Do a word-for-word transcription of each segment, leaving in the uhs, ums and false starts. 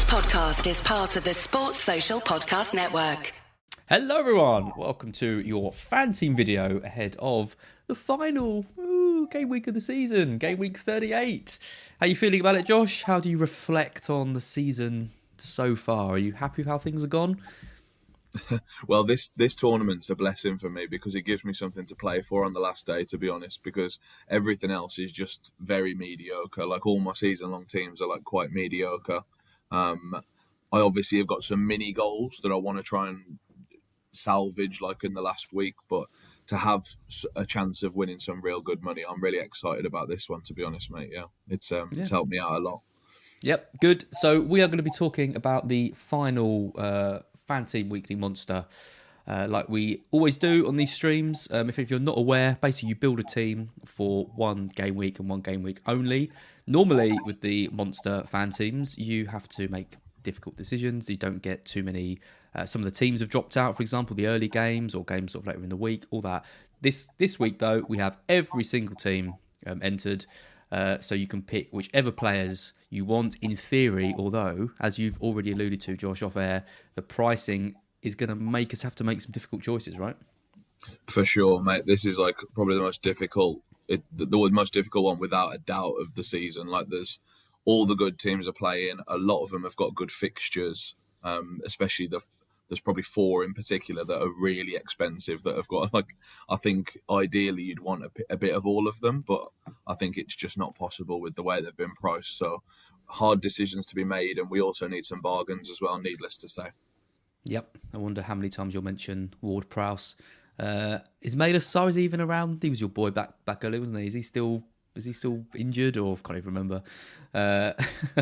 podcast is part of the Sports Social Podcast Network. Hello everyone, welcome to your fan team video ahead of the final ooh, game week of the season, game week thirty-eight. How are you feeling about it, Josh? How do you reflect on the season so far? Are you happy with how things have gone? Well, this this tournament's a blessing for me because it gives me something to play for on the last day, to be honest, because everything else is just very mediocre. Like all my season-long teams are like quite mediocre. Um, I obviously have got some mini goals that I want to try and salvage like in the last week, but to have a chance of winning some real good money, I'm really excited about this one, to be honest, mate. Yeah, it's um, yeah. it's helped me out a lot. Yep, good. So we are going to be talking about the final uh, Fan Team Weekly Monster, uh, like we always do on these streams. Um, if, if you're not aware, basically you build a team for one game week and one game week only. Normally with the Monster fan teams, you have to make difficult decisions. You don't get too many. Uh, some of the teams have dropped out, for example, the early games or games sort of later in the week, all that. This this week, though, we have every single team um, entered, uh, so you can pick whichever players you want in theory, although, as you've already alluded to, Josh, off air, the pricing is going to make us have to make some difficult choices, right? For sure, mate. This is like probably the most difficult, it, the, the most difficult one without a doubt of the season. Like there's all the good teams are playing. A lot of them have got good fixtures, um, especially the There's probably four in particular that are really expensive that have got, like, I think ideally you'd want a, a bit of all of them, but I think it's just not possible with the way they've been priced. So hard decisions to be made, and we also need some bargains as well, needless to say. Yep. I wonder how many times you'll mention Ward-Prowse. Uh, is Maylor Sarr even around? He was your boy back back early, wasn't he? Is he still... Is he still injured, or I can't even remember? Uh,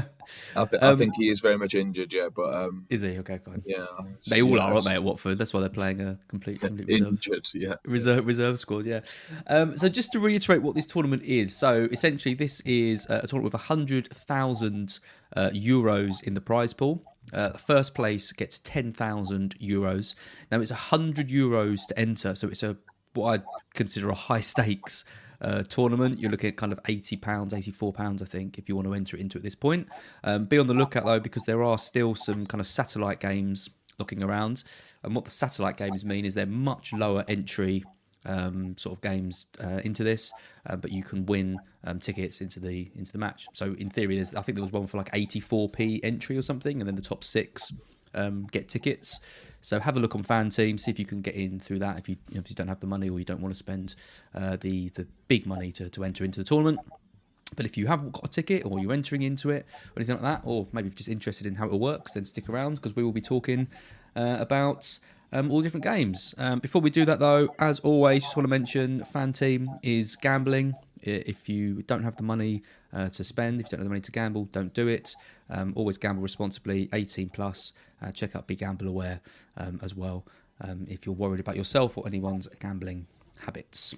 I, th- um, I think he is very much injured, yeah. But um, is he? Okay, fine. Yeah, they all yeah, are, aren't they? At Watford, that's why they're playing a complete, complete reserve, injured, yeah, reserve reserve squad, yeah. Um, so just to reiterate what this tournament is, so essentially this is a tournament with a hundred thousand uh, euros in the prize pool. Uh, first place gets ten thousand euros. Now it's a hundred euros to enter, so it's a what I'd consider a high stakes. Uh, tournament. You're looking at kind of eighty pounds, eighty-four pounds, I think, if you want to enter into it at this point. Um, be on the lookout, though, because there are still some kind of satellite games looking around. And what the satellite games mean is they're much lower entry um, sort of games uh, into this, uh, but you can win um, tickets into the into the match. So in theory, there's, I think there was one for like eighty-four p entry or something, and then the top six um, get tickets. So have a look on Fan Team, see if you can get in through that if you, you know, if you don't have the money or you don't want to spend uh, the the big money to, to enter into the tournament. But if you have got a ticket or you're entering into it or anything like that, or maybe if you're just interested in how it works, then stick around because we will be talking uh, about um, all different games. Um, before we do that, though, as always, just want to mention Fan Team is gambling. If you don't have the money uh, to spend, if you don't have the money to gamble, don't do it. Um, always gamble responsibly, eighteen plus. Uh, check out Be Gamble Aware um, as well um, if you're worried about yourself or anyone's gambling habits.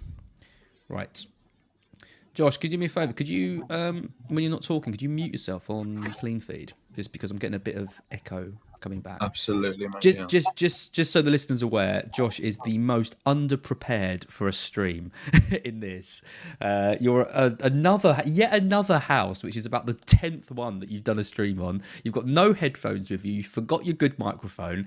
Right. Josh, could you do me a favour? Could you, um, when you're not talking, could you mute yourself on Clean Feed? Just because I'm getting a bit of echo coming back. Absolutely, mate. Just, yeah. just, just, just so the listeners are aware, Josh is the most underprepared for a stream in this. Uh, you're a, another, yet another house, which is about the tenth one that you've done a stream on. You've got no headphones with you. You forgot your good microphone.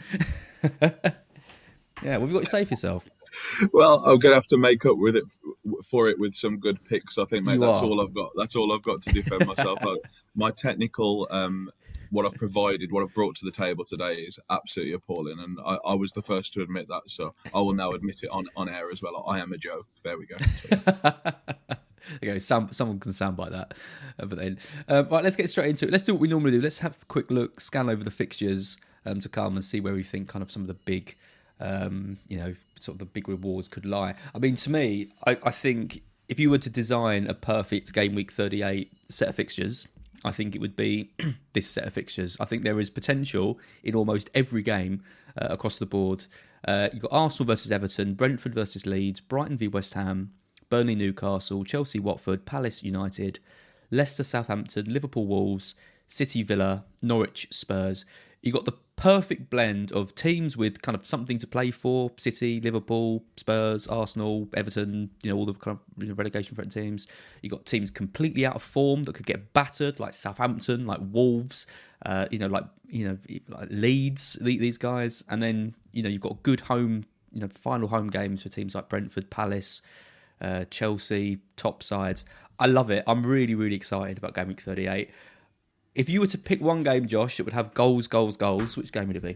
Yeah, what have you got to say for yourself? Well, I'm gonna have to make up with it for it with some good picks. I think, mate. You that's are. all I've got. That's all I've got to defend myself. My technical, um, what I've provided, what I've brought to the table today is absolutely appalling, and I, I was the first to admit that. So I will now admit it on, on air as well. I am a joke. There we go. Okay, some, someone can sound like that. Uh, but then, um, right, let's get straight into it. Let's do what we normally do. Let's have a quick look, scan over the fixtures um, to come and see where we think kind of some of the big, um, you know, sort of the big rewards could lie. I mean, to me, I, I think if you were to design a perfect game week thirty-eight set of fixtures, I think it would be this set of fixtures. I think there is potential in almost every game uh, across the board. Uh, you've got Arsenal versus Everton, Brentford versus Leeds, Brighton v West Ham, Burnley Newcastle, Chelsea Watford, Palace United, Leicester Southampton, Liverpool Wolves, City Villa, Norwich Spurs. you got the perfect blend of teams with kind of something to play for: City, Liverpool, Spurs, Arsenal, Everton. You know, all the kind of, you know, relegation threatened teams. You got teams completely out of form that could get battered, like Southampton, like Wolves. Uh, you know, like you know, like Leeds. These guys, and then you know, you've got good home, you know, final home games for teams like Brentford, Palace, uh, Chelsea, top sides. I love it. I'm really, really excited about Game Week thirty-eight. If you were to pick one game, Josh, that would have goals, goals, goals, which game would it be?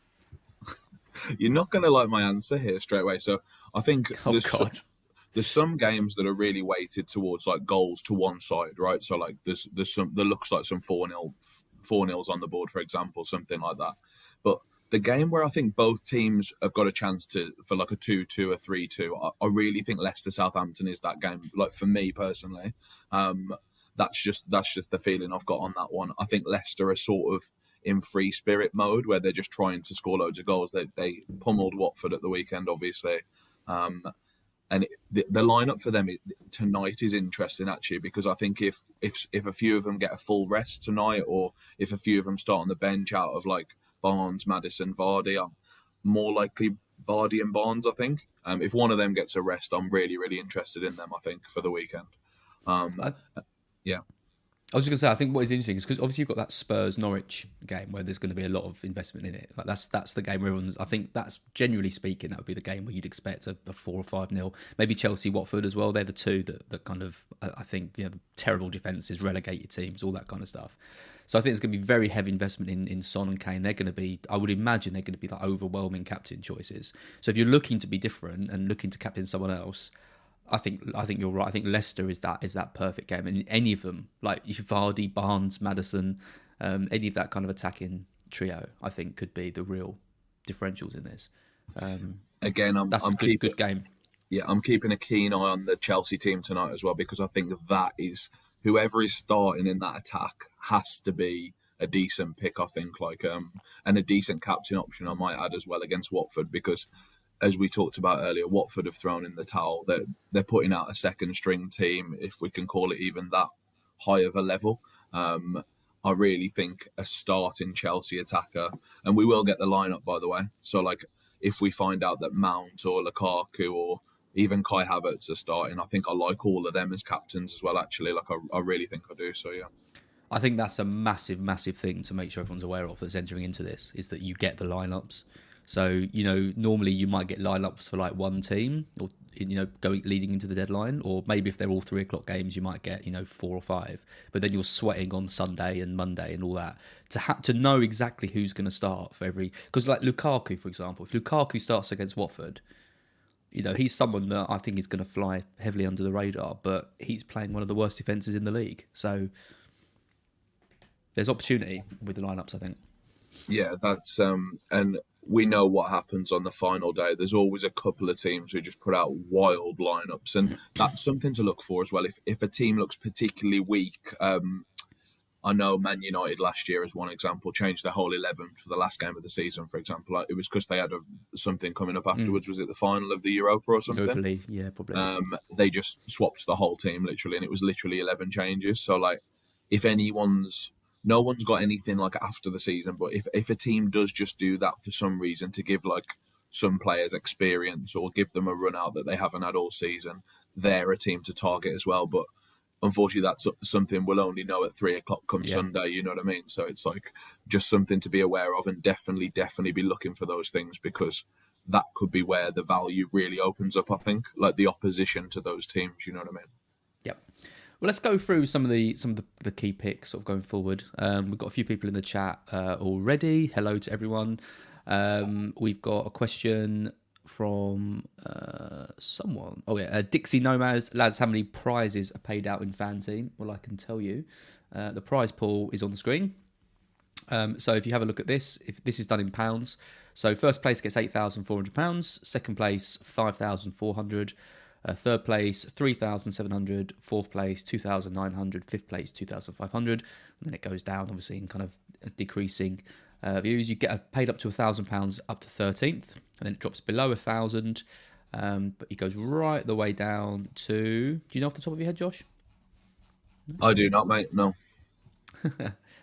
You're not going to like my answer here straight away. So I think Oh, there's, God. some, there's some games that are really weighted towards like goals to one side, right? So like there's there's some there looks like some four nil four nils on the board, for example, something like that. But the game where I think both teams have got a chance to for like a two two, a three two, I, I really think Leicester Southampton is that game. Like for me personally. Um, That's just that's just the feeling I've got on that one. I think Leicester are sort of in free spirit mode where they're just trying to score loads of goals. They they pummeled Watford at the weekend, obviously, um, and it, the, the lineup for them tonight is interesting actually because I think if if if a few of them get a full rest tonight, or if a few of them start on the bench out of like Barnes, Maddison, Vardy, I'm more likely Vardy and Barnes. I think um, if one of them gets a rest, I'm really really interested in them. I think for the weekend. Um, I- Yeah. I was just going to say, I think what is interesting is because obviously you've got that Spurs-Norwich game where there's going to be a lot of investment in it. Like that's that's the game where everyone's, I think that's, generally speaking, that would be the game where you'd expect a, a four or five nil. Maybe Chelsea-Watford as well. They're the two that, that kind of, I think, you know, terrible defences, relegated teams, all that kind of stuff. So I think there's going to be very heavy investment in, in Son and Kane. They're going to be, I would imagine they're going to be like overwhelming captain choices. So if you're looking to be different and looking to captain someone else, I think I think you're right. I think Leicester is that is that perfect game, and any of them, like Vardy, Barnes, Maddison, um, any of that kind of attacking trio, I think could be the real differentials in this. Um, Again, I'm that's I'm a good, keeping, good game. Yeah, I'm keeping a keen eye on the Chelsea team tonight as well because I think that is whoever is starting in that attack has to be a decent pick. I think like um and a decent captain option I might add as well against Watford because, as we talked about earlier, Watford have thrown in the towel. They're, they're putting out a second string team, if we can call it even that high of a level. Um, I really think a starting Chelsea attacker, and we will get the lineup, by the way. So, like, if we find out that Mount or Lukaku or even Kai Havertz are starting, I think I like all of them as captains as well, actually. Like, I, I really think I do. So, yeah. I think that's a massive, massive thing to make sure everyone's aware of that's entering into this, is that you get the lineups. So, you know, normally you might get lineups for like one team or, you know, going leading into the deadline, or maybe if they're all three o'clock games, you might get, you know, four or five, but then you're sweating on Sunday and Monday and all that to ha- to know exactly who's going to start for every, because like Lukaku, for example, if Lukaku starts against Watford, you know, he's someone that I think is going to fly heavily under the radar, but he's playing one of the worst defences in the league. So there's opportunity with the lineups, I think. Yeah, that's um, and we know what happens on the final day. There's always a couple of teams who just put out wild lineups, and that's something to look for as well. If if a team looks particularly weak, um, I know Man United last year, as one example, changed their whole eleven for the last game of the season. For example, it was because they had a, something coming up afterwards. Mm. Was it the final of the Europa or something? I believe, yeah, probably. Um, they just swapped the whole team literally, and it was literally eleven changes. So, like, if anyone's No one's got anything like after the season, but if, if a team does just do that for some reason to give like some players experience or give them a run out that they haven't had all season, they're a team to target as well. But unfortunately, that's something we'll only know at three o'clock come yeah. Sunday. You know what I mean? So it's like just something to be aware of, and definitely, definitely be looking for those things because that could be where the value really opens up. I think like the opposition to those teams. You know what I mean? Yep. Well, let's go through some of the some of the, the key picks sort of going forward. Um, we've got a few people in the chat uh, already. Hello to everyone. Um, we've got a question from uh, someone. Oh yeah, uh, Dixie Nomads. Lads, how many prizes are paid out in Fan Team? Well, I can tell you. Uh, the prize pool is on the screen. Um, so if you have a look at this, if this is done in pounds, so first place gets eight thousand four hundred pounds, second place five thousand four hundred. Uh, third place, three thousand seven hundred. Fourth place, two thousand nine hundred. Fifth place, two thousand five hundred. And then it goes down, obviously, in kind of decreasing uh, views. You get paid up to one thousand pounds up to thirteenth. And then it drops below one thousand. Um, but it goes right the way down to... Do you know off the top of your head, Josh? I do not, mate. No.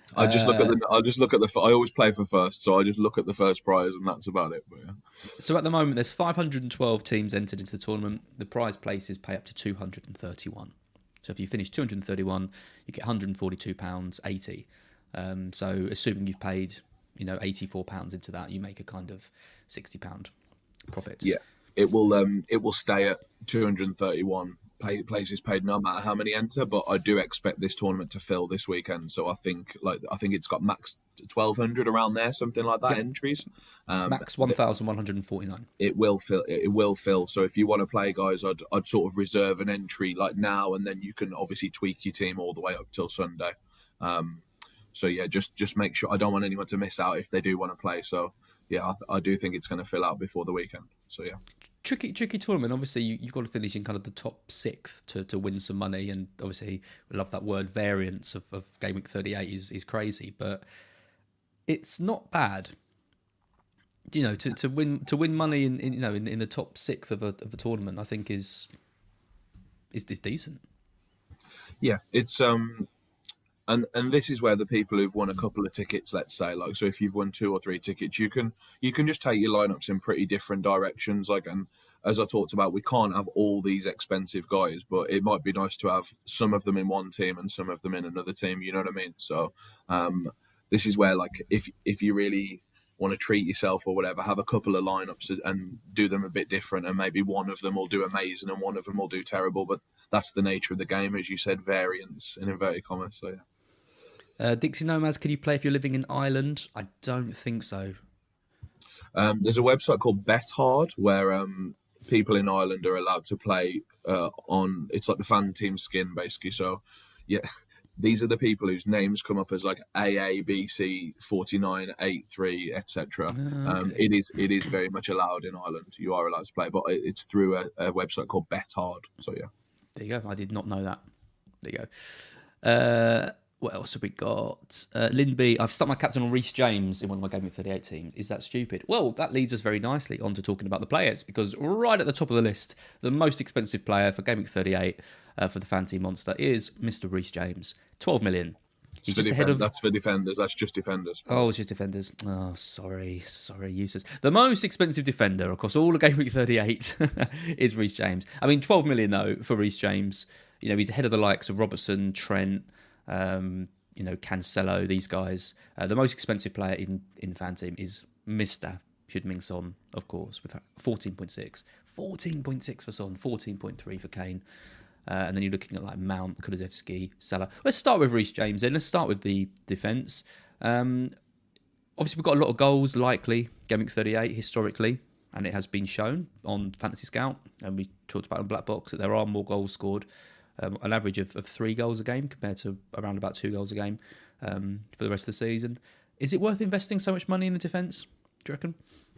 I just look at the. I just look at the. I always play for first, so I just look at the first prize, and that's about it. But yeah. So at the moment, there's five hundred twelve teams entered into the tournament. The prize places pay up to two hundred thirty-one. So if you finish two hundred thirty-one, you get one hundred forty-two pounds eighty. Um, so assuming you've paid, you know, eighty-four pounds into that, you make a kind of sixty pound profit. Yeah, it will. Um, it will stay at two hundred thirty-one pay, places paid, no matter how many enter. But I do expect this tournament to fill this weekend. So I think, like, I think it's got max twelve hundred around there, something like that. Yep. Entries. Um, max one thousand one hundred forty-nine. It will fill. It will fill. So if you want to play, guys, I'd I'd sort of reserve an entry like now, and then you can obviously tweak your team all the way up till Sunday. Um, so yeah, just just make sure. I don't want anyone to miss out if they do want to play. So yeah, I, th- I do think it's going to fill out before the weekend. So yeah. Tricky, tricky tournament. Obviously, you, you've got to finish in kind of the top sixth to, to win some money, and obviously, we love that word variance of, of Game Week thirty-eight is is crazy, but it's not bad. You know, to, to win to win money in, in you know in, in the top sixth of a of a tournament, I think is is is decent. Yeah, it's um, and and this is where the people who've won a couple of tickets, let's say, like, so if you've won two or three tickets, you can you can just take your lineups in pretty different directions. Like, and as I talked about, we can't have all these expensive guys, but it might be nice to have some of them in one team and some of them in another team. You know what I mean? So, um, this is where, like, if if you really want to treat yourself or whatever, have a couple of lineups and do them a bit different, and maybe one of them will do amazing and one of them will do terrible. But that's the nature of the game, as you said, variance in inverted commas. So yeah. Uh, Dixie Nomads, can you play if you're living in Ireland? I don't think so. Um, there's a website called Bet Hard where um, people in Ireland are allowed to play uh, on. It's like the fan team skin, basically. So yeah. These are the people whose names come up as like A A B C forty-nine eighty-three, et cetera. Okay. Um, it is it is very much allowed in Ireland. You are allowed to play, but it's through a, a website called Bet Hard. So yeah, there you go. I did not know that. There you go. Uh, what else have we got? Uh, Linby, I've stuck my captain on Reece James in one of my Game Week thirty-eight teams. Is that stupid? Well, that leads us very nicely on to talking about the players, because right at the top of the list, the most expensive player for Game Week thirty-eight uh, for the Fantasy Monster is Mister Reece James. twelve million. He's just defend- ahead of... That's for defenders. That's just defenders. Oh, it's just defenders. Oh, sorry. Sorry, useless. The most expensive defender across all of Game Week thirty-eight is Reece James. I mean, twelve million, though, for Reece James. You know, he's ahead of the likes of Robertson, Trent, um, you know, Cancelo, these guys. Uh, the most expensive player in, in Fan Team is Mister Heung-min Son, of course, with fourteen point six. fourteen point six for Son, fourteen point three for Kane. Uh, and then you're looking at like Mount, Kulusevski, Salah. Let's start with Reece James then. Let's start with the defence. Um, obviously, we've got a lot of goals, likely, Game Week thirty-eight, historically. And it has been shown on Fantasy Scout. And we talked about on Black Box that there are more goals scored. Um, an average of, of three goals a game compared to around about two goals a game um, for the rest of the season. Is it worth investing so much money in the defence, do you reckon?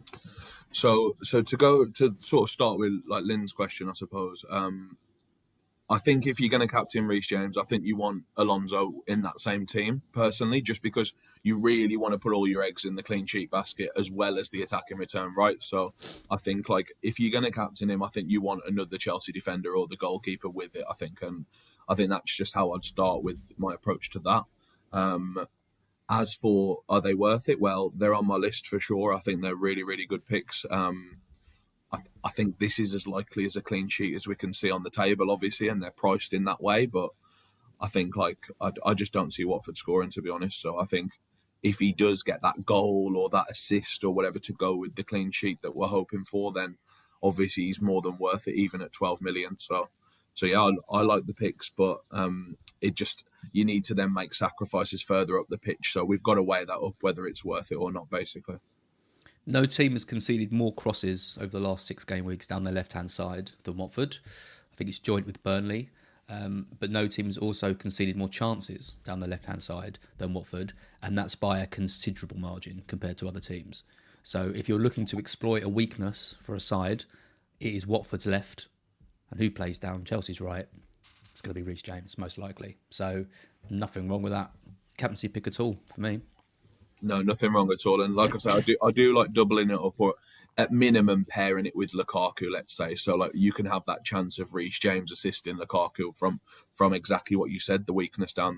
So, so to go to sort of start with like Lynn's question, I suppose. Um, I think if you're going to captain Reece James, I think you want Alonso in that same team, personally, just because you really want to put all your eggs in the clean sheet basket as well as the attacking return, right? So I think, like, if you're going to captain him, I think you want another Chelsea defender or the goalkeeper with it, I think. And I think that's just how I'd start with my approach to that. Um, as for, are they worth it? Well, they're on my list for sure. I think they're really, really good picks. Um I, th- I think this is as likely as a clean sheet as we can see on the table, obviously, and they're priced in that way. But I think, like, I, I just don't see Watford scoring, to be honest. So I think if he does get that goal or that assist or whatever to go with the clean sheet that we're hoping for, then obviously he's more than worth it, even at twelve million. So, so yeah, I, I like the picks, but um, it just, you need to then make sacrifices further up the pitch. So we've got to weigh that up, whether it's worth it or not, basically. No team has conceded more crosses over the last six game weeks down their left-hand side than Watford. I think it's joint with Burnley. Um, but no team has also conceded more chances down the left-hand side than Watford, and that's by a considerable margin compared to other teams. So if you're looking to exploit a weakness for a side, it is Watford's left, and who plays down Chelsea's right? It's going to be Reece James, most likely. So nothing wrong with that captaincy pick at all for me. No, nothing wrong at all. And like I say, I do I do like doubling it up, or at minimum pairing it with Lukaku, let's say. So like you can have that chance of Reece James assisting Lukaku from from exactly what you said, the weakness down the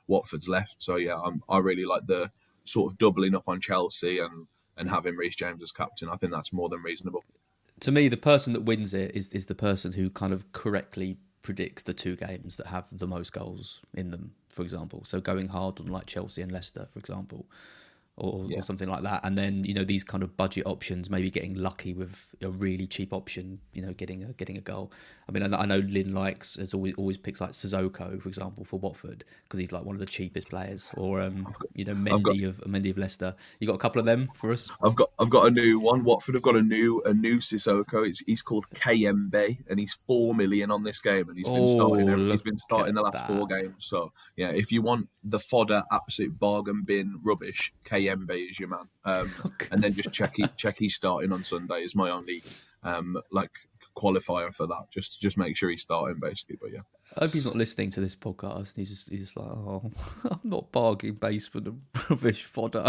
Watford's left. So yeah, I'm, I really like the sort of doubling up on Chelsea and and having Reece James as captain. I think that's more than reasonable. To me, the person that wins it is is the person who kind of correctly predicts the two games that have the most goals in them, for example. So going hard on like Chelsea and Leicester, for example, or, Yeah. or something like that. And then, you know, these kind of budget options, maybe getting lucky with a really cheap option, you know, getting a getting a goal. I mean, I know, I know Lynn likes, has always always picks like Sissoko, for example, for Watford, because he's like one of the cheapest players. Or, um, you know, Mendy got- of Mendy of Leicester. You got a couple of them for us? I've got I've got a new one. Watford have got a new a new Sissoko. It's he's called K M B and he's four million on this game and he's been Oh, starting he's look been starting the at last that. four games. So yeah, if you want the fodder absolute bargain bin rubbish, K M B is your man. Um, and then just check he, check he's starting on Sunday is my only um like qualifier for that. Just just make sure he's starting basically. But yeah. I hope he's not listening to this podcast. He's just, he's just like, oh, I'm not bargaining based for the rubbish fodder.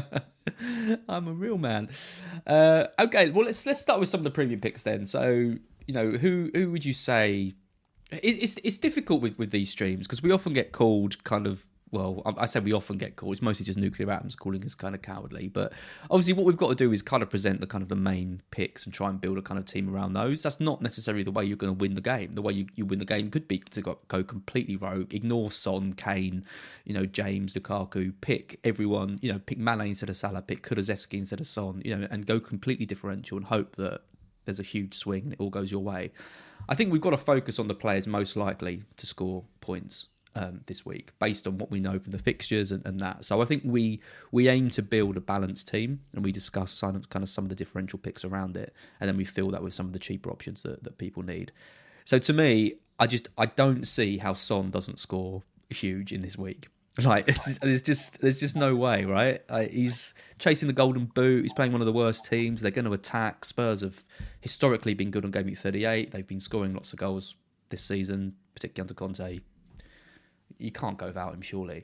I'm a real man. Uh, okay, well let's let's start with some of the premium picks then. So, you know, who who would you say? It, it's it's difficult with, with these streams because we often get called kind of. Well, I I say we often get called. It's mostly just Nuclear Atoms calling us kind of cowardly. But obviously what we've got to do is kind of present the kind of the main picks and try and build a kind of team around those. That's not necessarily the way you're going to win the game. The way you, you win the game could be to go, go completely rogue, ignore Son, Kane, you know, James, Lukaku, pick everyone, you know, pick Mane instead of Salah, pick Kulusevski instead of Son, you know, and go completely differential and hope that there's a huge swing and it all goes your way. I think we've got to focus on the players most likely to score points Um, this week, based on what we know from the fixtures and, and that. So I think we we aim to build a balanced team, and we discuss some, kind of some of the differential picks around it, and then we fill that with some of the cheaper options that, that people need. So to me, I just I don't see how Son doesn't score huge in this week. Like there's just there's just no way, right? Uh, he's chasing the golden boot. He's playing one of the worst teams. They're going to attack. Spurs have historically been good on game week thirty-eight. They've been scoring lots of goals this season, particularly under Conte. You can't go without him, surely.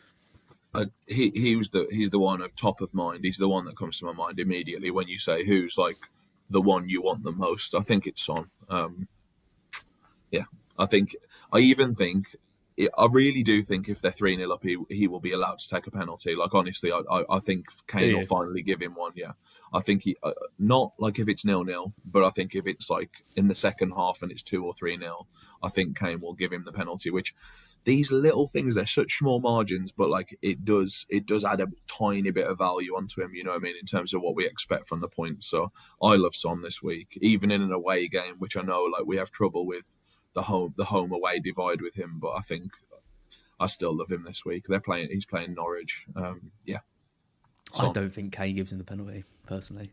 Uh, he he was the he's the one of top of mind. He's the one that comes to my mind immediately when you say who's like the one you want the most. I think it's Son. Um, yeah, I think I even think I really do think if they're three nil up, he he will be allowed to take a penalty. Like honestly, I I, I think Kane will finally give him one. Yeah, I think he uh, not like if it's nil nil, but I think if it's like in the second half and it's two or three nil, I think Kane will give him the penalty. Which these little things, they're such small margins, but like it does it does add a tiny bit of value onto him, you know what I mean, in terms of what we expect from the points. So I love Son this week, even in an away game, which I know like we have trouble with the home the home away divide with him, but I think I still love him this week. They're playing he's playing Norwich. Um, yeah. I Son. don't think Kane gives him the penalty, personally.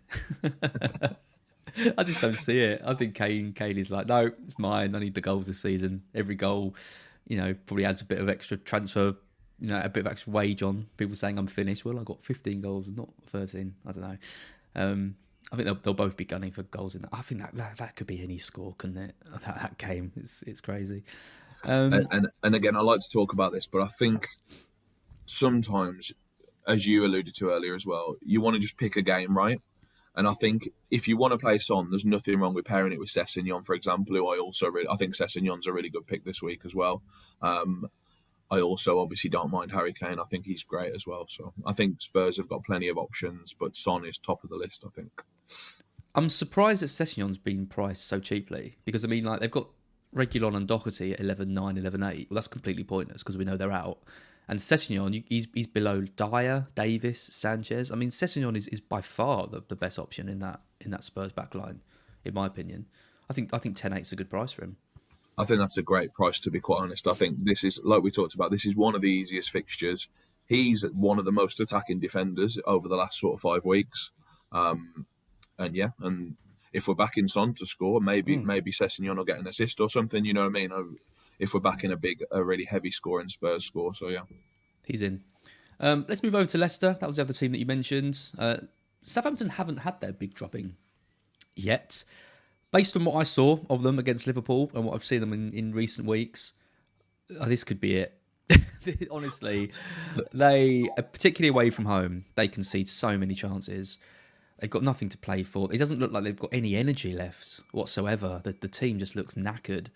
I just don't see it. I think Kane Kane is like, no, it's mine. I need the goals this season. Every goal, you know, probably adds a bit of extra transfer, you know, a bit of extra wage on people saying I'm finished. Well, I got fifteen goals and not thirteen. I don't know. Um, I think they'll, they'll both be gunning for goals in that. I think that, that that could be any score, couldn't it? That, that game, it's it's crazy. Um, and, and and again, I like to talk about this, but I think sometimes, as you alluded to earlier as well, you want to just pick a game, right? And I think if you want to play Son, there's nothing wrong with pairing it with Sessegnon, for example, who I also really, I think Sessegnon's a really good pick this week as well. Um, I also obviously don't mind Harry Kane. I think he's great as well. So I think Spurs have got plenty of options, but Son is top of the list, I think. I'm surprised that Sessegnon's been priced so cheaply because, I mean, like they've got Reguilon and Doherty at eleven nine, eleven eight. Well, that's completely pointless because we know they're out. And Sessegnon, he's he's below Dyer, Davis, Sanchez. I mean, Sessegnon is, is by far the, the best option in that in that Spurs backline, in my opinion. I think I think ten eight is a good price for him. I think that's a great price, to be quite honest. I think this is, like we talked about, this is one of the easiest fixtures. He's one of the most attacking defenders over the last sort of five weeks. Um, and yeah, and if we're backing Son to score, maybe mm. maybe Sessegnon will get an assist or something, you know what I mean? If we're backing a big, a really heavy scoring Spurs score. So yeah. He's in. Um, let's move over to Leicester. That was the other team that you mentioned. Uh, Southampton haven't had their big dropping yet. Based on what I saw of them against Liverpool and what I've seen them in, in recent weeks, oh, this could be it. Honestly, they, particularly away from home, they concede so many chances. They've got nothing to play for. It doesn't look like they've got any energy left whatsoever. The, the team just looks knackered.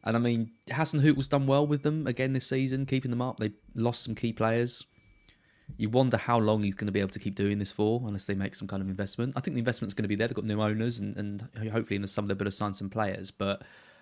And I mean, Hassan Hüttel's done well with them again this season, keeping them up. They lost some key players. You wonder how long he's going to be able to keep doing this for, unless they make some kind of investment. I think the investment's going to be there. They've got new owners, and, and hopefully in the summer they'll be able to sign some players. But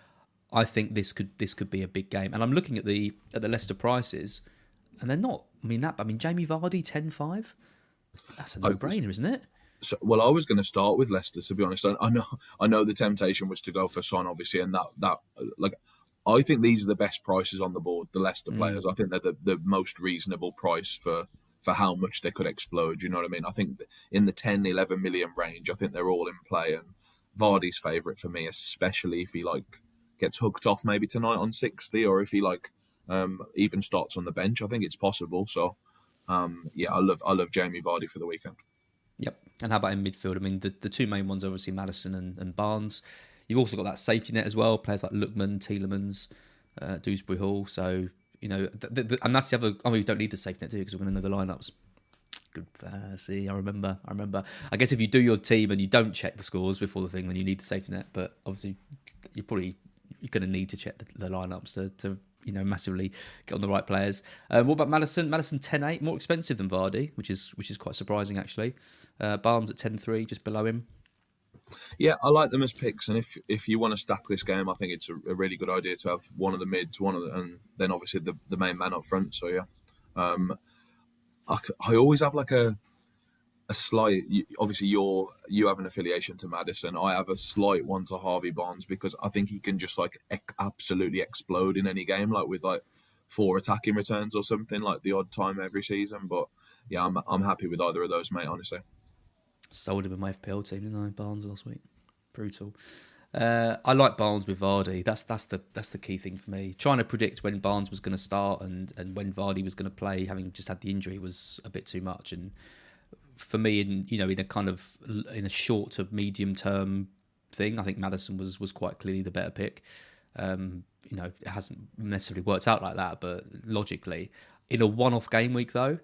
I think this could this could be a big game. And I'm looking at the at the Leicester prices, and they're not. I mean that. I mean Jamie Vardy ten five. That's a no-brainer, isn't it? So, well, I was going to start with Leicester, to be honest. I, I know, I know the temptation was to go for Son, obviously, and that that like, I think these are the best prices on the board. The Leicester mm. players, I think they're the, the most reasonable price for. for how much they could explode, you know what I mean? I think in the ten, eleven million range, I think they're all in play. And Vardy's favourite for me, especially if he like gets hooked off maybe tonight on sixty, or if he like um, even starts on the bench. I think it's possible. So um, yeah, I love I love Jamie Vardy for the weekend. Yep. And how about in midfield? I mean, the, the two main ones are obviously Maddison and, and Barnes. You've also got that safety net as well. Players like Lookman, Tielemans, uh, Dewsbury Hall. So. You know, the, the, and that's the other. I mean, we don't need the safety net too because we're going to know the lineups. Good. Uh, see, I remember. I remember. I guess if you do your team and you don't check the scores before the thing, then you need the safety net. But obviously, you're probably you're going to need to check the, the lineups to, to you know massively get on the right players. Um, what about Maddison? Maddison ten eight, more expensive than Vardy, which is which is quite surprising actually. Uh, Barnes at ten three, just below him. Yeah, I like them as picks, and if if you want to stack this game, I think it's a, a really good idea to have one of the mids, one of the, and then obviously the, the main man up front. So yeah, um, I, I always have like a a slight. Obviously, you're you have an affiliation to Maddison. I have a slight one to Harvey Barnes because I think he can just like ec- absolutely explode in any game, like with like four attacking returns or something, like the odd time every season. But yeah, I'm I'm happy with either of those, mate. Honestly. Sold him in my F P L team, didn't I? Barnes last week, brutal. Uh, I like Barnes with Vardy. That's that's the that's the key thing for me. Trying to predict when Barnes was going to start and, and when Vardy was going to play, having just had the injury, was a bit too much. And for me, in you know, in a kind of in a short to medium term thing, I think Maddison was was quite clearly the better pick. Um, you know, it hasn't necessarily worked out like that, but logically, in a one-off game week though,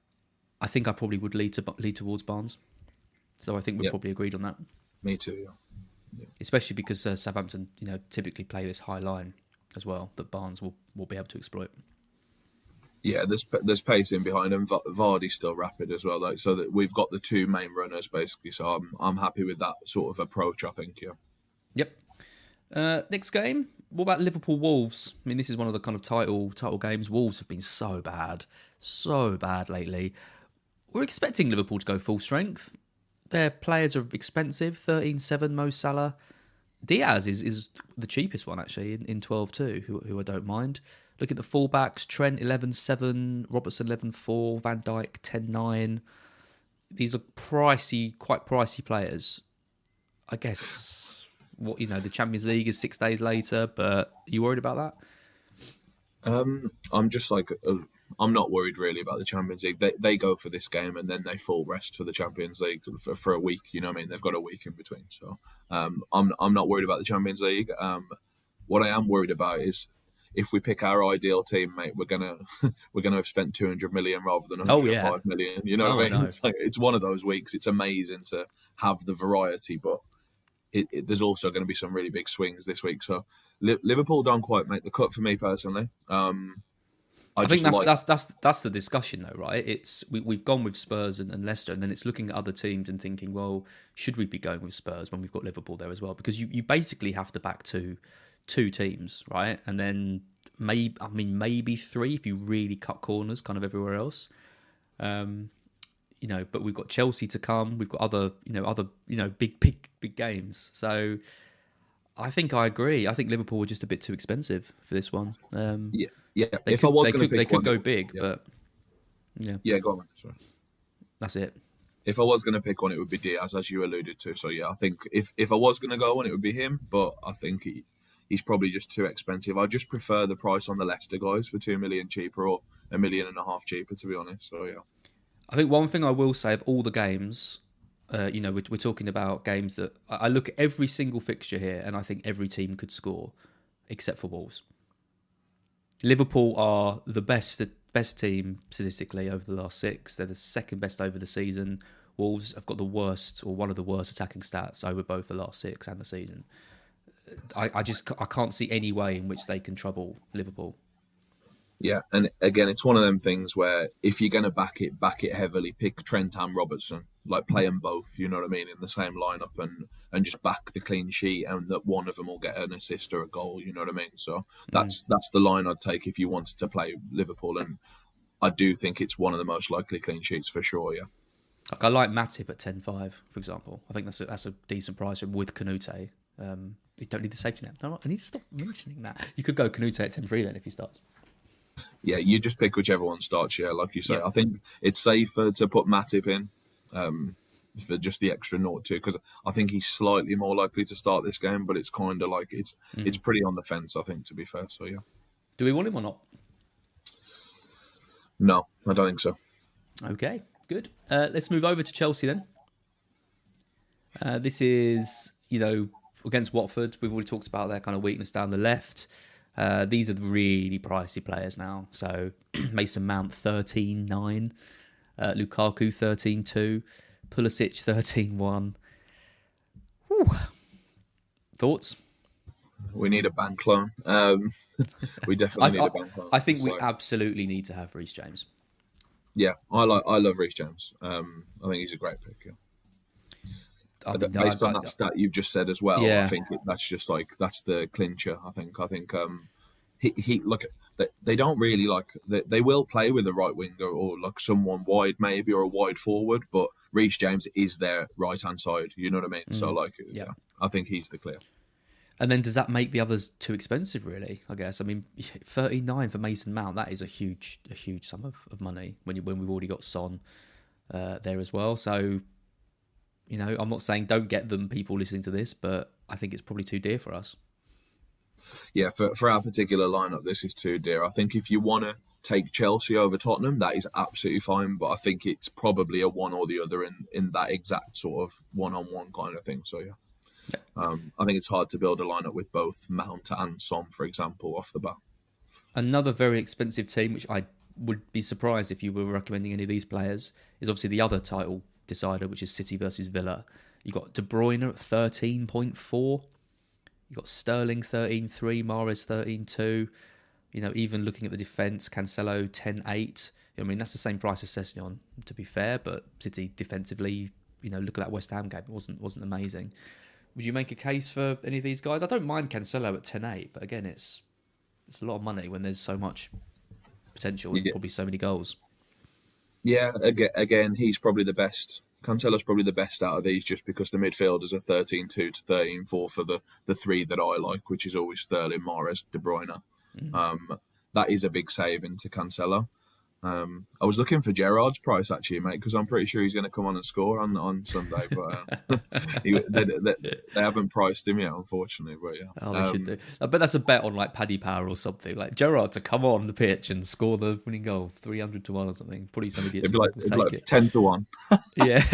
I think I probably would lead to lead towards Barnes. So I think we're yep. probably agreed on that. Me too, yeah. yeah. Especially because uh, Southampton, you know, typically play this high line as well that Barnes will, will be able to exploit. Yeah, there's there's pace in behind him. Vardy's still rapid as well, like so that we've got the two main runners basically. So I'm I'm happy with that sort of approach. I think, yeah. Yep. Uh, next game. What about Liverpool Wolves? I mean, this is one of the kind of title title games. Wolves have been so bad, so bad lately. We're expecting Liverpool to go full strength. Their players are expensive, thirteen seven Mo Salah. Diaz is, is the cheapest one, actually, in, in twelve two, who, who I don't mind. Look at the fullbacks, Trent eleven seven, Robertson eleven four, Van Dijk ten nine. These are pricey, quite pricey players. I guess, what you know, the Champions League is six days later, but are you worried about that? Um, I'm just like... Uh... I'm not worried really about the Champions League. They they go for this game and then they full rest for the Champions League for, for a week. You know what I mean? They've got a week in between. So um, I'm I'm not worried about the Champions League. Um, what I am worried about is if we pick our ideal team, mate, we're gonna we're gonna have spent two hundred million rather than one hundred five oh, yeah. million. You know oh, what I mean? I it's, like, it's one of those weeks. It's amazing to have the variety, but it, it, there's also going to be some really big swings this week. So Li- Liverpool don't quite make the cut for me personally. Um, I, I think that's, like... that's that's that's the discussion though, right? It's we, we've gone with Spurs and, and Leicester, and then it's looking at other teams and thinking, well, should we be going with Spurs when we've got Liverpool there as well? Because you, you basically have to back two two teams, right? And then maybe I mean maybe three if you really cut corners, kind of everywhere else. Um, you know, but we've got Chelsea to come. We've got other you know other you know big big big games. So I think I agree. I think Liverpool were just a bit too expensive for this one. Um, yeah. Yeah, they if could, I was they going could, to they could one, go big, yeah. but yeah, yeah, go on. Sorry. That's it. If I was going to pick one, it would be Diaz, as you alluded to. So yeah, I think if, if I was going to go one, it would be him. But I think he he's probably just too expensive. I just prefer the price on the Leicester guys for two million cheaper or a million and a half cheaper, to be honest. So yeah, I think one thing I will say of all the games, uh, you know, we're, we're talking about games that I look at every single fixture here, and I think every team could score, except for Wolves. Liverpool are the best best team statistically over the last six. They're the second best over the season. Wolves have got the worst or one of the worst attacking stats over both the last six and the season. I, I just I can't see any way in which they can trouble Liverpool. Yeah, and again, it's one of them things where if you're going to back it, back it heavily. Pick Trent and Robertson, like play them both. You know what I mean, in the same lineup, and and just back the clean sheet, and that one of them will get an assist or a goal. You know what I mean. So that's mm. that's the line I'd take if you wanted to play Liverpool, and I do think it's one of the most likely clean sheets for sure. Yeah. Like I like Matip at ten five, for example. I think that's a, that's a decent price with Canute. Um, you don't need the safety net. No, I need to stop mentioning that. You could go Canute at ten three then if he starts. Yeah, you just pick whichever one starts. Yeah, like you say, yeah. I think it's safer to put Matip in um, for just the extra naught too, because I think he's slightly more likely to start this game. But it's kind of like it's mm. it's pretty on the fence, I think, to be fair. So yeah, do we want him or not? No, I don't think so. Okay, good. Uh, let's move over to Chelsea then. Uh, this is, you know, against Watford. We've already talked about their kind of weakness down the left. Uh, these are really pricey players now. So Mason Mount thirteen nine, uh, Lukaku thirteen two, Pulisic thirteen one. Thoughts? We need a bank loan. Um, we definitely I, need a bank loan. I think so, we absolutely need to have Reece James. Yeah, I like. I love Reece James. Um, I think he's a great pick. Yeah. I, Based I, on I, that stat you've just said as well, yeah. I think it, that's just like that's the clincher. I think. I think um, he he look. They, they don't really like. They, they will play with a right winger or like someone wide maybe or a wide forward, but Reece James is their right hand side. You know what I mean? Mm, so like, yeah. yeah, I think he's the clear. And then does that make the others too expensive? Really, I guess. I mean, thirty-nine for Mason Mount. That is a huge, a huge sum of, of money when you when we've already got Son uh, there as well. So. You know, I'm not saying don't get them, people listening to this, but I think it's probably too dear for us. Yeah, for, for our particular lineup, this is too dear. I think if you want to take Chelsea over Tottenham, that is absolutely fine. But I think it's probably a one or the other in, in that exact sort of one-on-one kind of thing. So, yeah. yeah. Um, I think it's hard to build a lineup with both Mount and Son, for example, off the bat. Another very expensive team, which I would be surprised if you were recommending any of these players, is obviously the other title decider, which is City versus Villa. You got De Bruyne at thirteen point four. You got Sterling thirteen three, Mahrez thirteen two. You know, even looking at the defence, Cancelo ten eight. I mean, that's the same price as Sessegnon, to be fair, but City defensively, you know, look at that West Ham game. It wasn't wasn't amazing. Would you make a case for any of these guys? I don't mind Cancelo at ten eight, but again, it's it's a lot of money when there's so much potential and yeah. probably so many goals. Yeah, again, again, he's probably the best. Cancelo's probably the best out of these just because the midfielders are thirteen two to thirteen four for the, the three that I like, which is always Sterling, Mahrez, De Bruyne. Mm. Um, that is a big saving to Cancelo. Um, I was looking for Gerrard's price, actually, mate, because I'm pretty sure he's going to come on and score on, on Sunday. But uh, he, they, they, they haven't priced him yet, unfortunately. But yeah, oh, they um, should do. I bet that's a bet on like Paddy Power or something. Like Gerrard to come on the pitch and score the winning goal, three hundred to one or something. Probably some idiots. It'd be like, it'd be like it. ten to one. Yeah,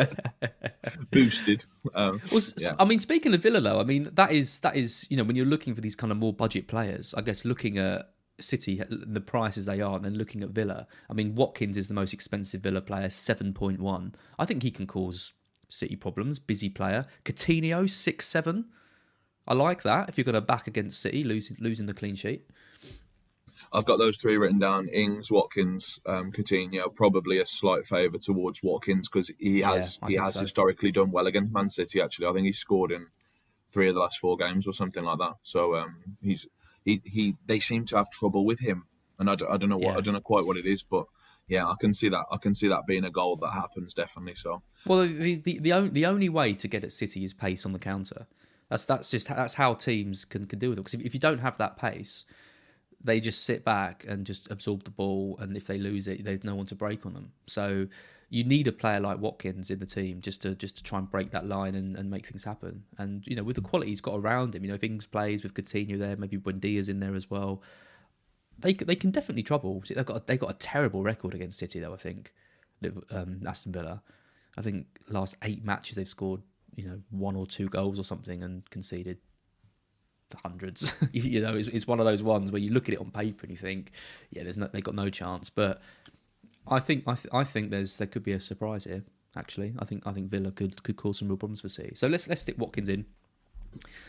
boosted. Um, well, yeah. I mean, speaking of Villa, though, I mean that is that is you know when you're looking for these kind of more budget players, I guess looking at City, the prices they are, and then looking at Villa. I mean, Watkins is the most expensive Villa player, seven point one. I think he can cause City problems. Busy player. Coutinho, six seven. I like that if you're going to back against City, losing losing the clean sheet. I've got those three written down. Ings, Watkins, um, Coutinho. Probably a slight favour towards Watkins because he has yeah, he has so. historically done well against Man City. Actually, I think he's scored in three of the last four games or something like that. So um, he's. He, he they seem to have trouble with him, and I don't, I don't know what yeah. I don't know quite what it is, but yeah, I can see that I can see that being a goal that happens definitely. So well, the the the only, the only way to get at City is pace on the counter. That's that's just that's how teams can, can deal with it. Because if, if you don't have that pace, they just sit back and just absorb the ball, and if they lose it, there's no one to break on them. So you need a player like Watkins in the team just to just to try and break that line and, and make things happen. And you know, with the quality he's got around him, you know, if Ings plays with Coutinho there, maybe Buendia's in there as well. They they can definitely trouble. They've got they got a terrible record against City though. I think um, Aston Villa. I think last eight matches they've scored you know one or two goals or something and conceded hundreds. you know, it's, it's one of those ones where you look at it on paper and you think, yeah, there's no they got no chance, but. I think I, th- I think there's there could be a surprise here. Actually, I think I think Villa could could cause some real problems for City. So let's let's stick Watkins in.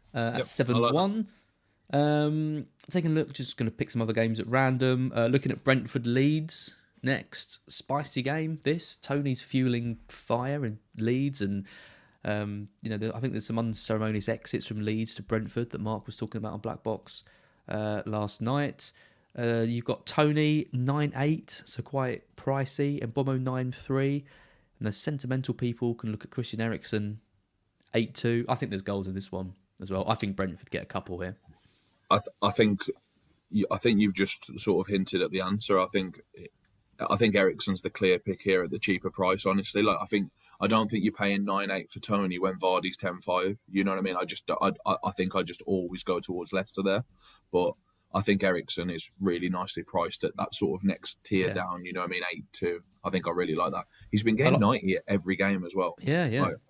uh, Yep, at seven I like one. Um, taking a look, just going to pick some other games at random. Uh, looking at Brentford Leeds next. Spicy game, this. Tony's fueling fire in Leeds, and um, you know, there, I think there's some unceremonious exits from Leeds to Brentford that Mark was talking about on Black Box uh, last night. Uh, you've got Tony nine eight, so quite pricey, and Bomo nine three. And the sentimental people can look at Christian Eriksen eight two. I think there's goals in this one as well. I think Brentford get a couple here. I, th- I think you, I think you've just sort of hinted at the answer. I think I think Eriksen's the clear pick here at the cheaper price. Honestly, like I think I don't think you're paying nine eight for Tony when Vardy's ten five. You know what I mean? I just I, I think I just always go towards Leicester there, but I think Eriksen is really nicely priced at that sort of next tier Yeah. down. You know what I mean? eight two. I think I really like that. He's been getting like- ninety at every game as well. Yeah, yeah. Like,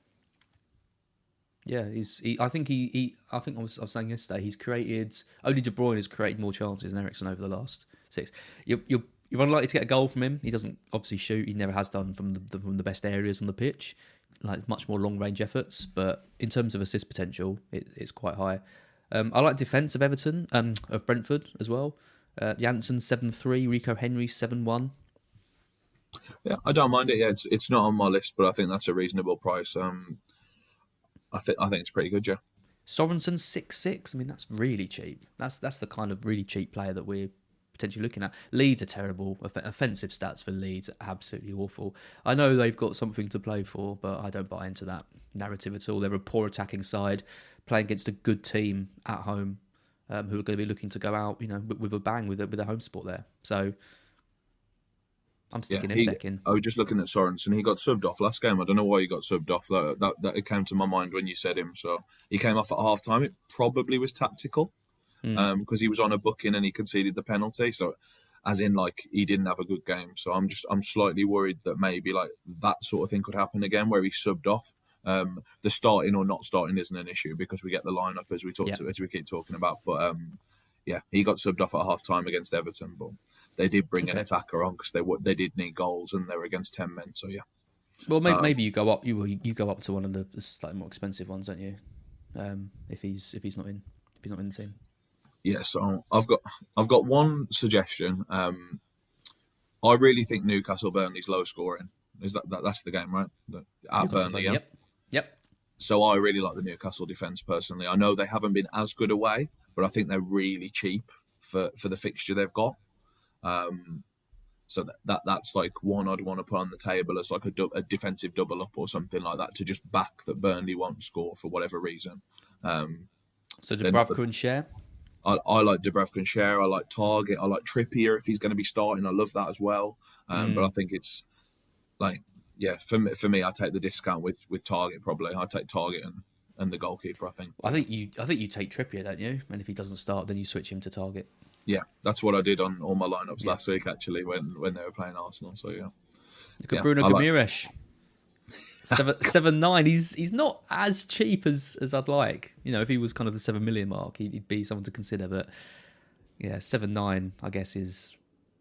Yeah, he's. He, I think he, he. I think I was. I was saying yesterday. He's created. Only De Bruyne has created more chances than Eriksen over the last six. You're, you're, you're unlikely to get a goal from him. He doesn't obviously shoot. He never has done from the, the from the best areas on the pitch. Like much more long range efforts. But in terms of assist potential, it, it's quite high. Um, I like defence of Everton, um, of Brentford as well. Uh, Janssen seven three, Rico Henry seven one. yeah, I don't mind it. Yeah, it's it's not on my list, but I think that's a reasonable price. Um, I think I think it's pretty good. Yeah. Sorensen six six. I mean, that's really cheap. That's that's the kind of really cheap player that we're potentially looking at. Leeds are terrible. Off- offensive stats for Leeds are absolutely awful. I know they've got something to play for, but I don't buy into that narrative at all. They're a poor attacking side playing against a good team at home, um, who are going to be looking to go out, you know, with, with a bang with a, with a home sport there. So I'm sticking Yeah, in he- Beck in. I was just looking at Sorensen. He got subbed off last game. I don't know why he got subbed off. That, that, that it came to my mind when you said him. So he came off at half time. It probably was tactical Mm. because he was on a booking and he conceded the penalty. So, as in, like he didn't have a good game. So I'm just I'm slightly worried that maybe like that sort of thing could happen again, where he subbed off. Um, the starting or not starting isn't an issue because we get the lineup as we talk Yeah. to, as we keep talking about. But um, yeah, he got subbed off at half time against Everton, but they did bring an Okay. attacker on because they w- they did need goals and they were against ten men. So yeah, Well, maybe, Um, maybe you go up. You you go up to one of the, the slightly more expensive ones, don't you? Um, if he's if he's not in if he's not in the team. yeah. So I've got I've got one suggestion. Um, I really think Newcastle Burnley's low scoring. Is that, that that's the game, right? The, at Newcastle, Burnley, yeah. Yep. Yep. So I really like the Newcastle defence personally. I know they haven't been as good away, but I think they're really cheap for, for the fixture they've got. Um, so that, that that's like one I'd want to put on the table as like a, du- a defensive double up or something like that to just back that Burnley won't score for whatever reason. Um, So Then- Dubravka and Share. I, I like Dubravka and Share. I like Target. I like Trippier if he's going to be starting. I love that as well. Um, Mm. But I think it's like, yeah, for me, for me, I take the discount with, with Target probably. I take Target and, and the goalkeeper, I think. I think you I think you take Trippier, don't you? And if he doesn't start, then you switch him to Target. Yeah, that's what I did on all my lineups Yeah. last week, actually, when, when they were playing Arsenal. So, yeah. Look at Yeah, Bruno I like- Gomes. Seven seven nine. He's he's not as cheap as, as I'd like. You know, if he was kind of the seven million mark, he'd, he'd be someone to consider. But yeah, seven nine, I guess is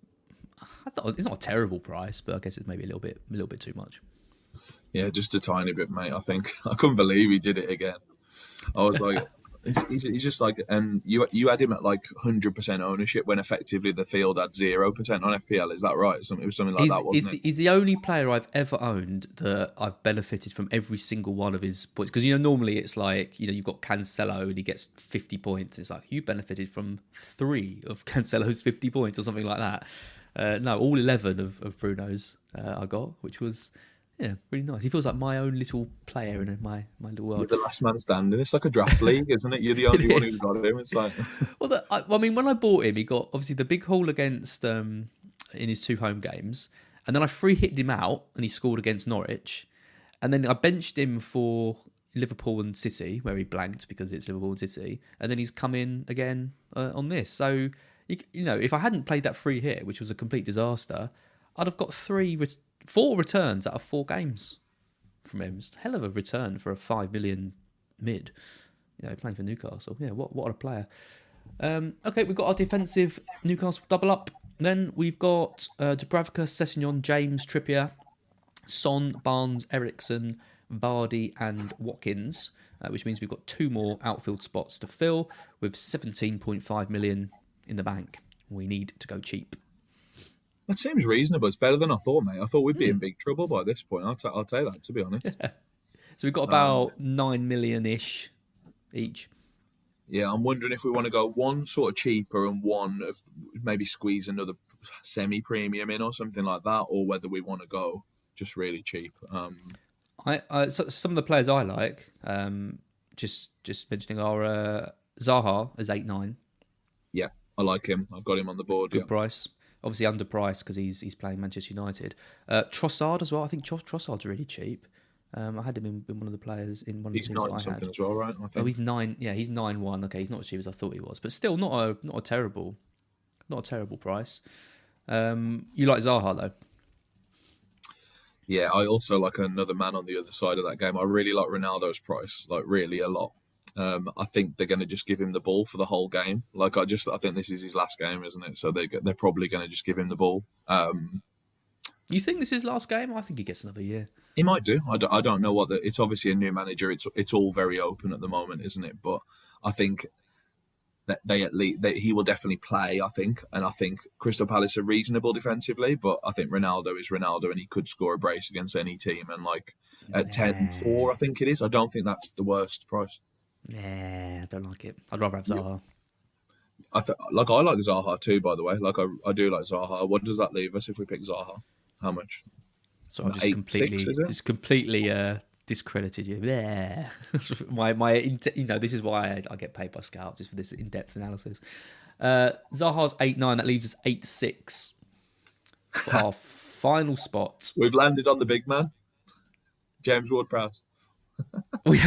it's not, it's not a terrible price, but I guess it's maybe a little bit a little bit too much. Yeah, just a tiny bit, mate, I think. I couldn't believe he did it again. I was like, he's, he's, he's just like, and you you had him at like one hundred percent ownership when effectively the field had zero percent on F P L. Is that right? Something, it was something like he's, that, wasn't he's, it? he's the only player I've ever owned that I've benefited from every single one of his points. Because, you know, normally it's like, you know, you've got Cancelo and he gets fifty points. It's like, you benefited from three of Cancelo's fifty points or something like that. Uh, no, all eleven of, of Bruno's uh, I got, which was, yeah, really nice. He feels like my own little player in my, my little You're world. the last man standing. It's like a draft league, isn't it? You're the only It one is. who's got him. It's like, Well, the, I, I mean, when I bought him, he got obviously the big haul against um, in his two home games, and then I free hit him out, and he scored against Norwich, and then I benched him for Liverpool and City, where he blanked because it's Liverpool and City, and then he's come in again uh, on this. So you, you know, if I hadn't played that free hit, which was a complete disaster, I'd have got three, ret- four returns out of four games from him. It's a hell of a return for a five million mid. You know, playing for Newcastle. Yeah, what what a player. Um, okay, we've got our defensive Newcastle double up. Then we've got uh, Dubravka, Sessegnon, James, Trippier, Son, Barnes, Ericsson, Vardy and Watkins, uh, which means we've got two more outfield spots to fill with seventeen point five million in the bank. We need to go cheap. That seems reasonable. It's better than I thought, mate. I thought we'd be mm. in big trouble by this point. I'll, t- I'll tell you that, to be honest. So we've got about um, nine million-ish each. Yeah, I'm wondering if we want to go one sort of cheaper and one of maybe squeeze another semi-premium in or something like that, or whether we want to go just really cheap. Um, I, I so some of the players I like, um, just just mentioning are uh, Zaha as eight nine. Yeah, I like him. I've got him on the board. Good yeah. price. Obviously underpriced because he's he's playing Manchester United. Uh, Trossard as well. I think Tros- Trossard's really cheap. Um, I had him in, in one of the players in one of he's the teams that I something had. as well, right? I think. Oh, he's nine. Yeah, he's nine one. Okay, he's not as cheap as I thought he was, but still not a not a terrible, not a terrible price. Um, you like Zaha though? Yeah, I also like another man on the other side of that game. I really like Ronaldo's price, like really a lot. Um, I think they're going to just give him the ball for the whole game. Like I just, I think this is his last game, isn't it? So they they're probably going to just give him the ball. Um, you think this is his last game? I think he gets another year. He might do. I don't, I don't know what the. It's obviously a new manager. It's it's all very open at the moment, isn't it? But I think that they at least that he will definitely play. I think, and I think Crystal Palace are reasonable defensively, but I think Ronaldo is Ronaldo, and he could score a brace against any team. And like at ten four, I think it is. I don't think that's the worst price. Yeah, I don't like it. I'd rather have Zaha. I th- like I like Zaha too, by the way. Like I, I do like Zaha. What does that leave us if we pick Zaha? How much? So I've just Eight, completely, six, just completely uh, discredited you. Yeah, my my, you know, this is why I, I get paid by Scout, just for this in-depth analysis. Uh, Zaha's eight nine. That leaves us eight six. Our final spot. We've landed on the big man, James Ward-Prowse. we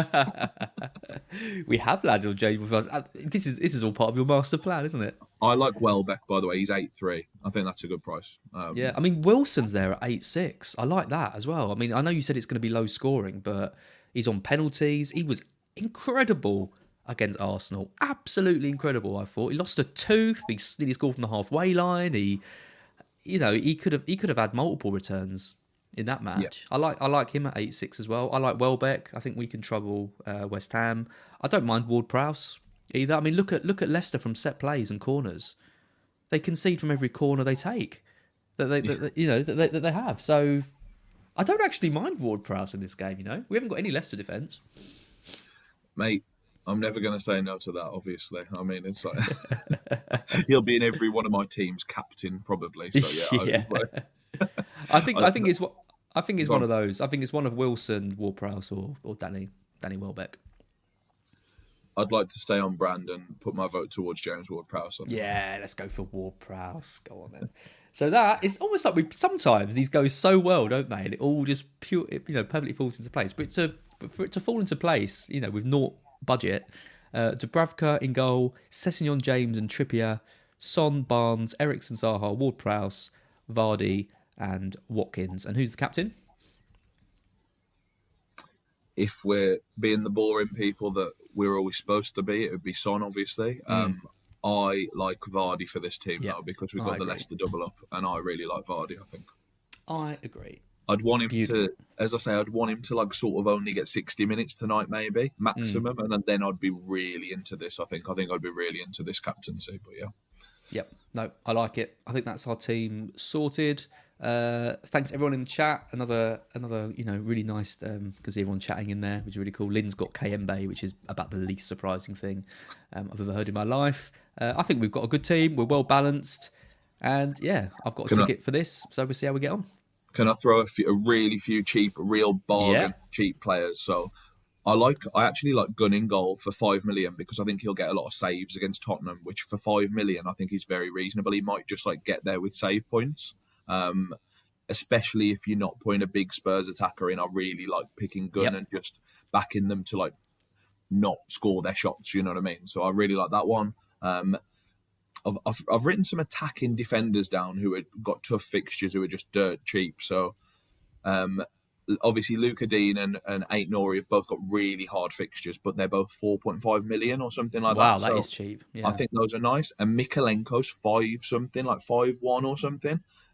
we have landed on James Ward-Prowse. This is this is all part of your master plan, isn't it? I like Welbeck, by the way. He's eight three. I think that's a good price. Um, yeah, I mean, Wilson's there at eight six. I like that as well. I mean, I know you said it's going to be low scoring, but he's on penalties. He was incredible against Arsenal. Absolutely incredible, I thought. He lost a tooth. He nearly scored from the halfway line. He, you know, he could have he could have had multiple returns in that match. Yeah. I like I like him at eight six as well. I like Welbeck. I think we can trouble uh, West Ham. I don't mind Ward-Prowse either. I mean, look at look at Leicester from set plays and corners. They concede from every corner they take. That they, yeah. that, you know, that they, that they have. So I don't actually mind Ward-Prowse in this game. You know, we haven't got any Leicester defence, mate. I'm never going to say no to that. Obviously, I mean, it's like he'll be in every one of my teams, captain probably. So yeah, yeah. I, like, I think I, I think it's what I think it's one of those. I think it's one of Wilson, Ward-Prowse, or or Danny Danny Welbeck. I'd like to stay on brand and put my vote towards James Ward-Prowse. Yeah, let's go for Ward-Prowse. Go on then. So that it's almost like we sometimes these go so well, don't they? And it all just pure, you know, perfectly falls into place. But to for it to fall into place, you know, with naught budget, uh, Dubravka in goal, Sessegnon, James, and Trippier, Son, Barnes, Eriksen, Zaha, Ward-Prowse, Vardy, and Watkins. And who's the captain? If we're being the boring people that we're always supposed to be, it would be Son, obviously. Mm. Um, I like Vardy for this team, yep. though, because we've got the Leicester double up, and I really like Vardy, I think. I agree. I'd want him Beautiful. to, as I say, I'd want him to like sort of only get sixty minutes tonight, maybe, maximum, mm. and then I'd be really into this, I think. I think I'd be really into this captaincy, but yeah. Yep. No, I like it. I think that's our team sorted. Uh, thanks everyone in the chat. Another, another, you know, really nice um, because everyone chatting in there, which is really cool. Lynn's got Kayembe, which is about the least surprising thing um, I've ever heard in my life. Uh, I think we've got a good team. We're well balanced, and yeah, I've got a Can ticket I, for this, so we'll see how we get on. Can I throw a, few, a really few cheap, real bargain yeah. cheap players? So I like, I actually like Gunn in goal for five million because I think he'll get a lot of saves against Tottenham, which for five million I think is very reasonable. He might just like get there with save points. Um, especially if you're not putting a big Spurs attacker in. I really like picking Gunn yep. and just backing them to like not score their shots, you know what I mean? So I really like that one. Um, I've, I've I've written some attacking defenders down who had got tough fixtures who are just dirt cheap. So um, obviously Luka Dean and, and Ait Nouri have both got really hard fixtures, but they're both four point five million or something like wow, that. Wow, that so is cheap. Yeah. I think those are nice. And Mikalenko's five something, like five one or something.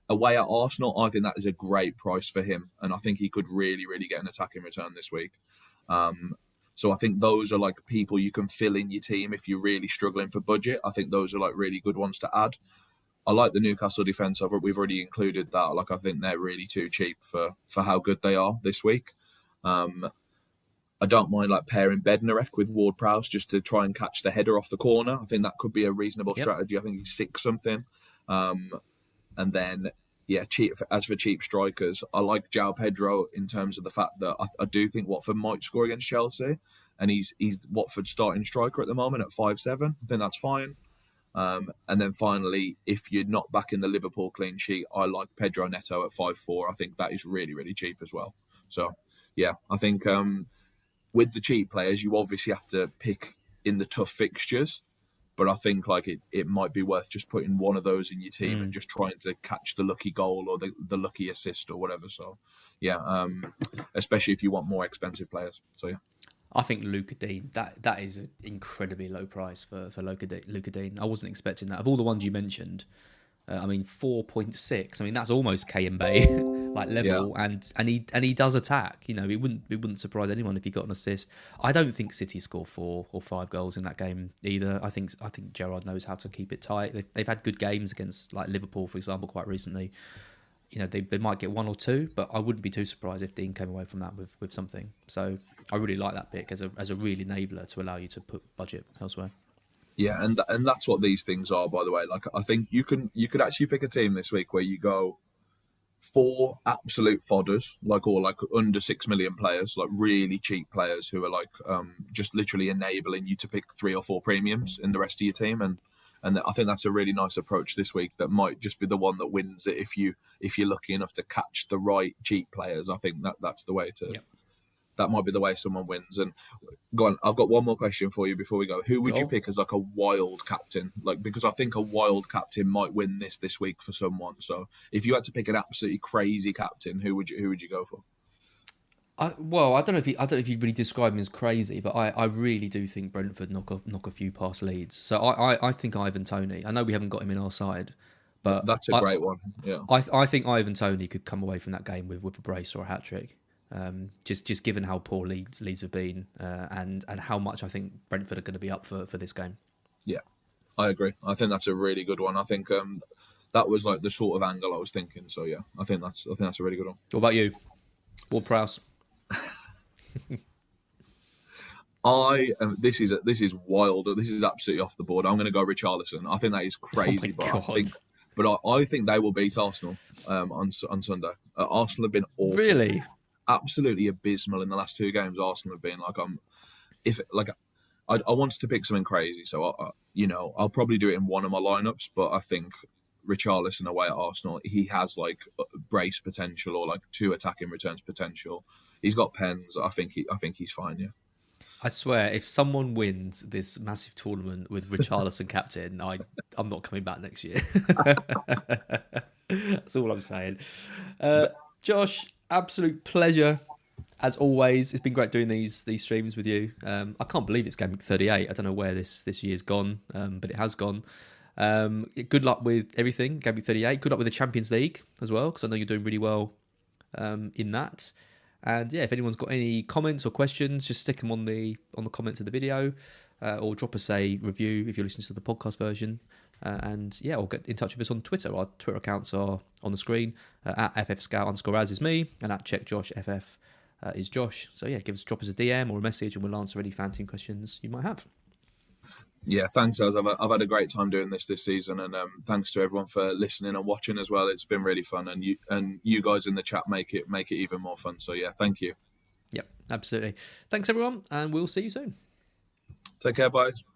away at Arsenal, I think that is a great price for him, and I think he could really, really get an attacking return this week. Um, so I think those are like people you can fill in your team if you're really struggling for budget. I think those are like really good ones to add. I like the Newcastle defence. We've already included that. Like I think they're really too cheap for for how good they are this week. Um, I don't mind like pairing Bednarek with Ward-Prowse just to try and catch the header off the corner. I think that could be a reasonable yep. strategy. I think he's six something. Um, and then, yeah, cheap. As for cheap strikers, I like João Pedro in terms of the fact that I, I do think Watford might score against Chelsea. And he's he's Watford's starting striker at the moment at five seven. I think that's fine. Um, and then finally, if you're not backing the Liverpool clean sheet, I like Pedro Neto at five four. I think that is really, really cheap as well. So, yeah, I think... Um, with the cheap players, you obviously have to pick in the tough fixtures, but I think like it, it might be worth just putting one of those in your team mm. and just trying to catch the lucky goal or the, the lucky assist or whatever. So, yeah, um, especially if you want more expensive players. So, yeah. I think Luca Dean, that, that is an incredibly low price for, for Luca, De, Luca Dean. I wasn't expecting that. Of all the ones you mentioned, uh, I mean, four point six. I mean, that's almost K M B. Like level yeah. and and he and he does attack. You know, it wouldn't it wouldn't surprise anyone if he got an assist. I don't think City score four or five goals in that game either. I think I think Gerrard knows how to keep it tight. They've, they've had good games against like Liverpool, for example, quite recently. You know, they they might get one or two, but I wouldn't be too surprised if Dean came away from that with, with something. So I really like that pick as a as a real enabler to allow you to put budget elsewhere. Yeah, and and that's what these things are, by the way. Like I think you can you could actually pick a team this week where you go four absolute fodders, like all like under six million players, like really cheap players who are like um, just literally enabling you to pick three or four premiums in the rest of your team, and and I think that's a really nice approach this week. That might just be the one that wins it if you if you're lucky enough to catch the right cheap players. I think that that's the way to. Yep. That might be the way someone wins. And go on, I've got one more question for you before we go. Who would go. you pick as like a wild captain? Like because I think a wild captain might win this this week for someone. So if you had to pick an absolutely crazy captain, who would you who would you go for? I, well, I don't know if you, I don't know if you'd really describe him as crazy, but I, I really do think Brentford knock a, knock a few past Leeds. So I, I, I think Ivan Toney. I know we haven't got him in our side, but that's a I, great one. Yeah, I I think Ivan Toney could come away from that game with, with a brace or a hat trick. Um, just just given how poor Leeds Leeds have been uh, and and how much I think Brentford are going to be up for, for this game. Yeah, I agree. I think that's a really good one. I think um, that was like the sort of angle I was thinking. So yeah, I think that's I think that's a really good one. What about you, Ward-Prowse? I um, this is this is wild. This is absolutely off the board. I'm going to go Richarlison. I think that is crazy, oh but I think but I, I think they will beat Arsenal um, on on Sunday. Uh, Arsenal have been awful. Really. Absolutely abysmal in the last two games. Arsenal have been like I'm, if like I, I wanted to pick something crazy, so I, I, you know I'll probably do it in one of my lineups. But I think Richarlison away at Arsenal, he has like brace potential or like two attacking returns potential. He's got pens. I think he, I think he's fine. Yeah. I swear, if someone wins this massive tournament with Richarlison captain, I I'm not coming back next year. That's all I'm saying. Uh, Josh. Absolute pleasure, as always. It's been great doing these these streams with you. Um, I can't believe it's game thirty-eight. I don't know where this, this year's gone, um, but it has gone. Um, good luck with everything, game thirty-eight. Good luck with the Champions League as well, because I know you're doing really well um, in that. And yeah, if anyone's got any comments or questions, just stick them on the on the comments of the video, uh, or drop us a review if you're listening to the podcast version. Uh, and yeah, or get in touch with us on Twitter. Our Twitter accounts are on the screen. Uh, at ffscout underscore as is me, and at checkjoshff uh, is Josh. So yeah, give us drop us a D M or a message, and we'll answer any fan team questions you might have. Yeah, thanks, Az. I've, I've had a great time doing this this season, and um, thanks to everyone for listening and watching as well. It's been really fun, and you and you guys in the chat make it make it even more fun. So yeah, thank you. Yep, absolutely. Thanks everyone, and we'll see you soon. Take care, bye.